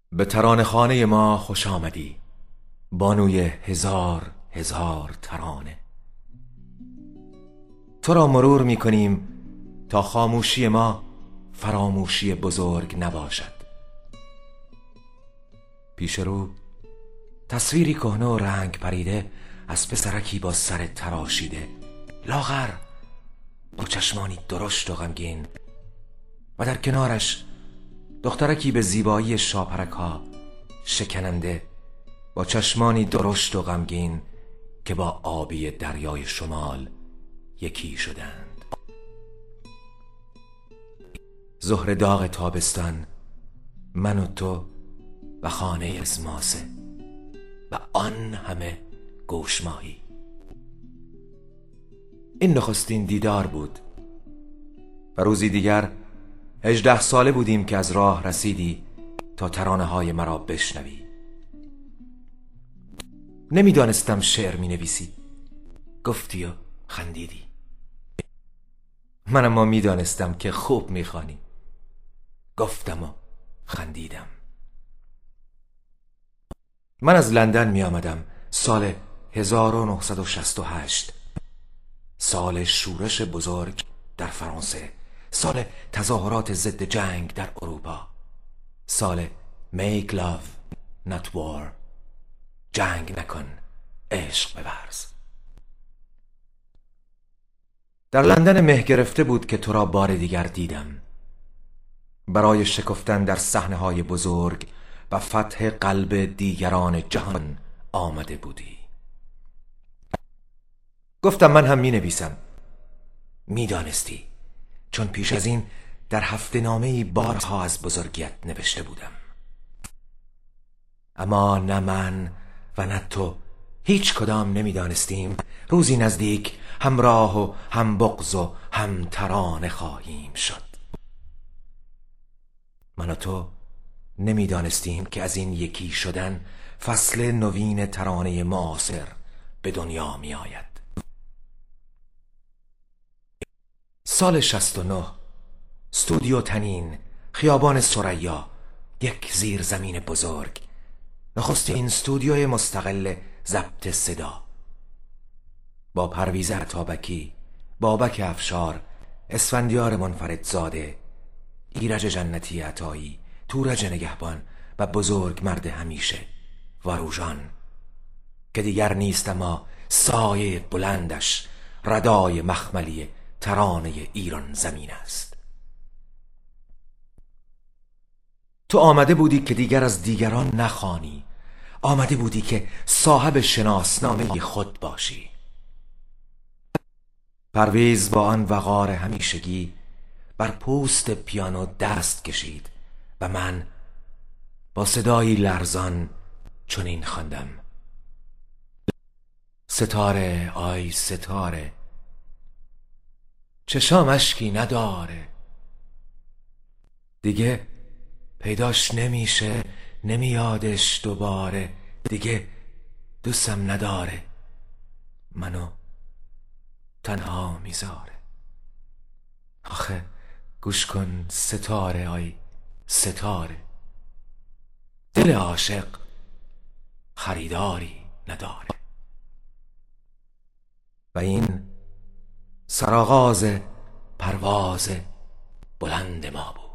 به ترانه‌خانه ما خوش آمدی، بانوی هزار هزار ترانه. تو را مرور می کنیم تا خاموشی ما فراموشی بزرگ نباشد. پیش رو تصویری کهنه و رنگ پریده از پسرکی با سر تراشیده، لاغر، با چشمانی درشت و غمگین، و در کنارش دخترکی به زیبایی شاپرک ها شکننده با چشمانی درشت و غمگین که با آبی دریای شمال یکی شدند. ظهر داغ تابستان، من و تو و خانه اسماسه و آن همه گوشماهی. این نخستین دیدار بود و روزی دیگر 18 ساله بودیم که از راه رسیدی تا ترانه های مرا بشنوی. نمیدانستم شعر می نویسی، گفتی و خندیدی. من اما میدانستم که خوب می خوانی، گفتم و خندیدم. من از لندن می آمدم سال 1968، سال شورش بزرگ در فرانسه، سال تظاهرات ضد جنگ در اروپا، سال Make love not war، جنگ نکن عشق بورز. در لندن مه گرفته بود که تو را بار دیگر دیدم. برای شکفتن در صحنه‌های بزرگ و فتح قلب دیگران جهان آمده بودی. گفتم من هم می نویسم. می دانستی، چون پیش از این در هفته نامه‌ای بارها از بزرگیت نوشته بودم. اما نه من و نه تو هیچ کدام نمی دانستیم روزی نزدیک همراه و هم بغض و هم ترانه خواهیم شد. من و تو نمی دانستیم که از این یکی شدن فصل نوین ترانه معاصر به دنیا می آید. سال 69، استودیو تنین، خیابان ثریا، یک زیرزمین بزرگ، نخستین استودیوی مستقل ضبط صدا، با پرویز عطابکی، بابک افشار، اسفندیار منفردزاده، ایرج جنتی عطایی، تورج نگهبان و بزرگ مرد همیشه واروژان که دیگر نیست اما سایه بلندش ردای مخملی ترانه ایران زمین است. تو آمده بودی که دیگر از دیگران نخوانی، آمده بودی که صاحب شناسنامه خود باشی. پرویز با آن وقار همیشگی بر پوست پیانو دست کشید و من با صدایی لرزان چنین خواندم: ستاره آی ستاره، چشام اشکی نداره، دیگه پیداش نمیشه، نمیادش دوباره، دیگه دوستم نداره، منو تنها میذاره. آخه گوش کن ستاره آی ستاره، دل عاشق خریداری نداره. و این سرآغاز پرواز بلند ما بود.